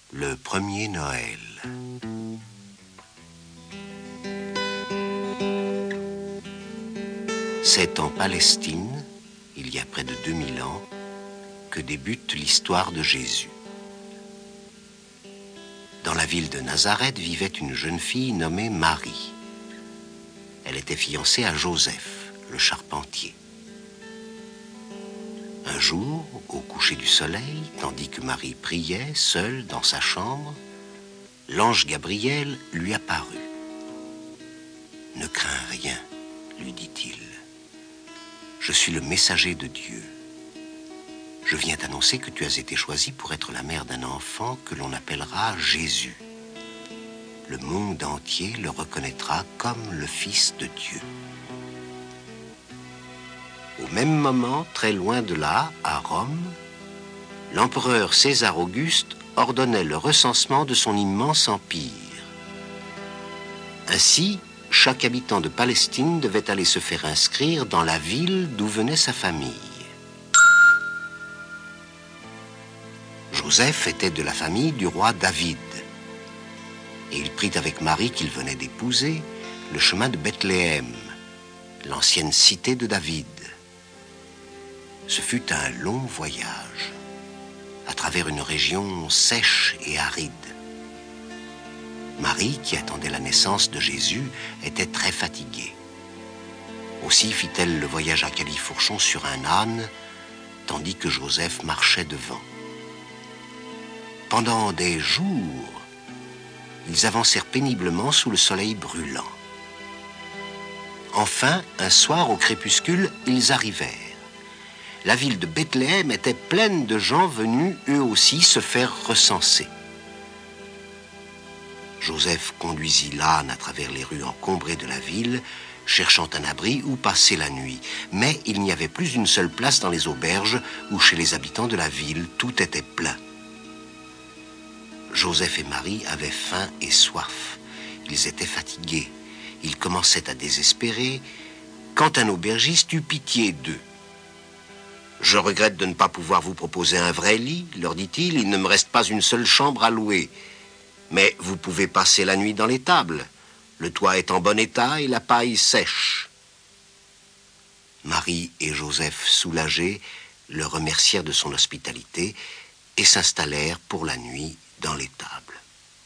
Le premier Noël. C'est en Palestine, il y a près de 2000 ans, que débute l'histoire de Jésus. Dans la ville de Nazareth vivait une jeune fille nommée Marie. Elle était fiancée à Joseph, le charpentier. Un jour, au coucher du soleil, tandis que Marie priait, seule dans sa chambre, l'ange Gabriel lui apparut. « Ne crains rien, lui dit-il. Je suis le messager de Dieu. Je viens t'annoncer que tu as été choisie pour être la mère d'un enfant que l'on appellera Jésus. Le monde entier le reconnaîtra comme le Fils de Dieu. » Au même moment, très loin de là, à Rome, l'empereur César Auguste ordonnait le recensement de son immense empire. Ainsi, chaque habitant de Palestine devait aller se faire inscrire dans la ville d'où venait sa famille. Joseph était de la famille du roi David, et il prit avec Marie qu'il venait d'épouser le chemin de Bethléem, l'ancienne cité de David. Ce fut un long voyage, à travers une région sèche et aride. Marie, qui attendait la naissance de Jésus, était très fatiguée. Aussi fit-elle le voyage à califourchon sur un âne, tandis que Joseph marchait devant. Pendant des jours, ils avancèrent péniblement sous le soleil brûlant. Enfin, un soir au crépuscule, ils arrivèrent. La ville de Bethléem était pleine de gens venus eux aussi se faire recenser. Joseph conduisit l'âne à travers les rues encombrées de la ville, cherchant un abri où passer la nuit. Mais il n'y avait plus une seule place dans les auberges ou chez les habitants de la ville, tout était plein. Joseph et Marie avaient faim et soif. Ils étaient fatigués. Ils commençaient à désespérer quand un aubergiste eut pitié d'eux. « Je regrette de ne pas pouvoir vous proposer un vrai lit, leur dit-il. Il ne me reste pas une seule chambre à louer. Mais vous pouvez passer la nuit dans l'étable. Le toit est en bon état et la paille sèche. » Marie et Joseph, soulagés, le remercièrent de son hospitalité et s'installèrent pour la nuit dans l'étable.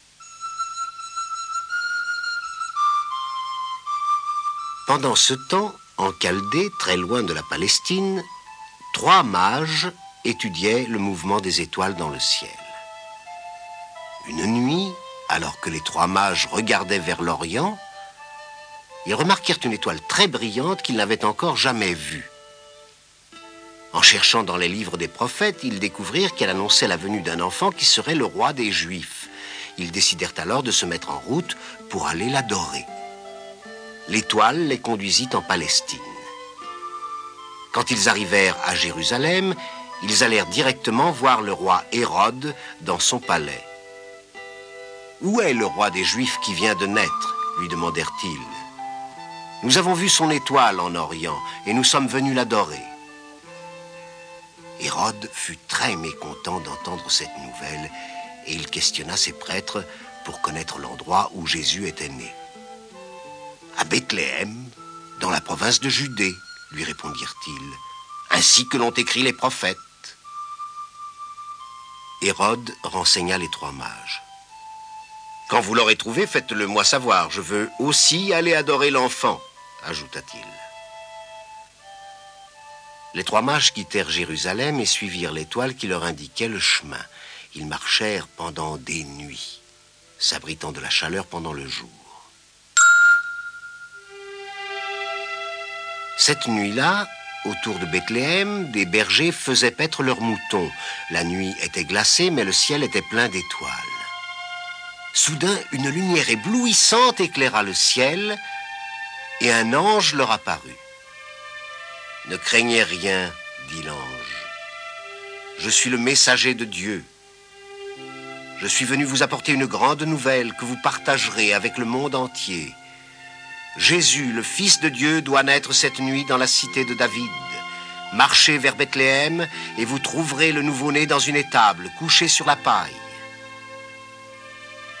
Pendant ce temps, en Chaldée, très loin de la Palestine, 3 mages étudiaient le mouvement des étoiles dans le ciel. Une nuit, alors que les 3 mages regardaient vers l'Orient, ils remarquèrent une étoile très brillante qu'ils n'avaient encore jamais vue. En cherchant dans les livres des prophètes, ils découvrirent qu'elle annonçait la venue d'un enfant qui serait le roi des Juifs. Ils décidèrent alors de se mettre en route pour aller l'adorer. L'étoile les conduisit en Palestine. Quand ils arrivèrent à Jérusalem, ils allèrent directement voir le roi Hérode dans son palais. « Où est le roi des Juifs qui vient de naître ?» lui demandèrent-ils. « Nous avons vu son étoile en Orient et nous sommes venus l'adorer. » Hérode fut très mécontent d'entendre cette nouvelle et il questionna ses prêtres pour connaître l'endroit où Jésus était né. « À Bethléem, dans la province de Judée, » lui répondirent-ils, « ainsi que l'ont écrit les prophètes. » Hérode renseigna les 3 mages. « Quand vous l'aurez trouvé, faites-le moi savoir. Je veux aussi aller adorer l'enfant, » ajouta-t-il. Les 3 mages quittèrent Jérusalem et suivirent l'étoile qui leur indiquait le chemin. Ils marchèrent pendant des nuits, s'abritant de la chaleur pendant le jour. Cette nuit-là, autour de Bethléem, des bergers faisaient paître leurs moutons. La nuit était glacée, mais le ciel était plein d'étoiles. Soudain, une lumière éblouissante éclaira le ciel et un ange leur apparut. « Ne craignez rien, dit l'ange. Je suis le messager de Dieu. Je suis venu vous apporter une grande nouvelle que vous partagerez avec le monde entier. Jésus, le Fils de Dieu, doit naître cette nuit dans la cité de David. Marchez vers Bethléem et vous trouverez le nouveau-né dans une étable, couché sur la paille.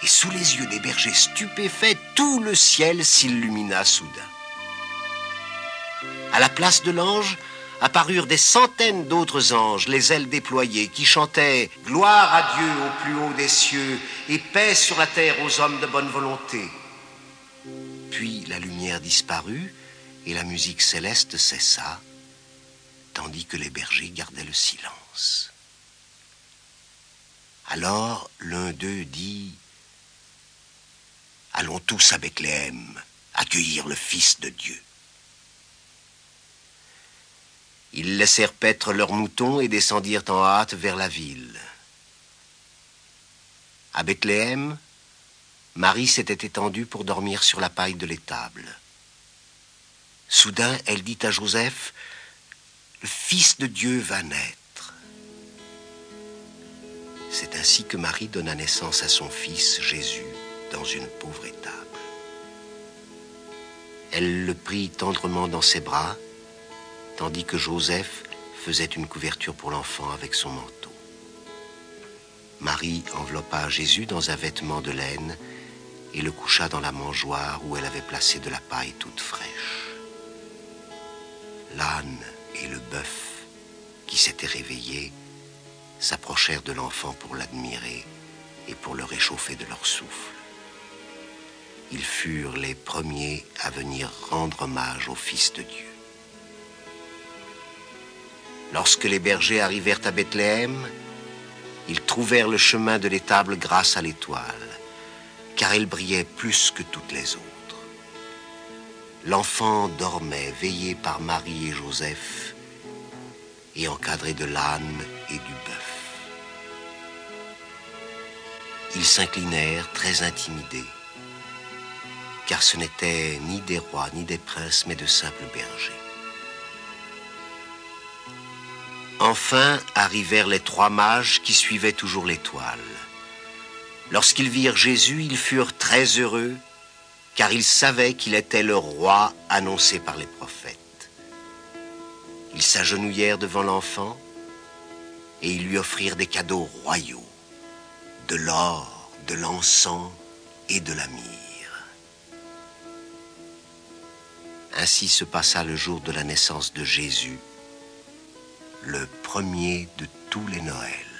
Et sous les yeux des bergers stupéfaits, tout le ciel s'illumina soudain. À la place de l'ange apparurent des centaines d'autres anges, les ailes déployées, qui chantaient « Gloire à Dieu au plus haut des cieux et paix sur la terre aux hommes de bonne volonté ». Puis la lumière disparut et la musique céleste cessa, tandis que les bergers gardaient le silence. Alors l'un d'eux dit « Allons tous à Bethléem, accueillir le Fils de Dieu. » Ils laissèrent paître leurs moutons et descendirent en hâte vers la ville. À Bethléem, Marie s'était étendue pour dormir sur la paille de l'étable. Soudain, elle dit à Joseph, « Le Fils de Dieu va naître. » C'est ainsi que Marie donna naissance à son fils Jésus dans une pauvre étable. Elle le prit tendrement dans ses bras, tandis que Joseph faisait une couverture pour l'enfant avec son manteau. Marie enveloppa Jésus dans un vêtement de laine et le coucha dans la mangeoire où elle avait placé de la paille toute fraîche. L'âne et le bœuf, qui s'étaient réveillés, s'approchèrent de l'enfant pour l'admirer et pour le réchauffer de leur souffle. Ils furent les premiers à venir rendre hommage au Fils de Dieu. Lorsque les bergers arrivèrent à Bethléem, ils trouvèrent le chemin de l'étable grâce à l'étoile, car elle brillait plus que toutes les autres. L'enfant dormait, veillé par Marie et Joseph, et encadré de l'âne et du bœuf. Ils s'inclinèrent, très intimidés, car ce n'étaient ni des rois ni des princes, mais de simples bergers. Enfin arrivèrent les 3 mages qui suivaient toujours l'étoile. Lorsqu'ils virent Jésus, ils furent très heureux, car ils savaient qu'il était le roi annoncé par les prophètes. Ils s'agenouillèrent devant l'enfant et ils lui offrirent des cadeaux royaux, de l'or, de l'encens et de la myrrhe. Ainsi se passa le jour de la naissance de Jésus, le premier de tous les Noëls.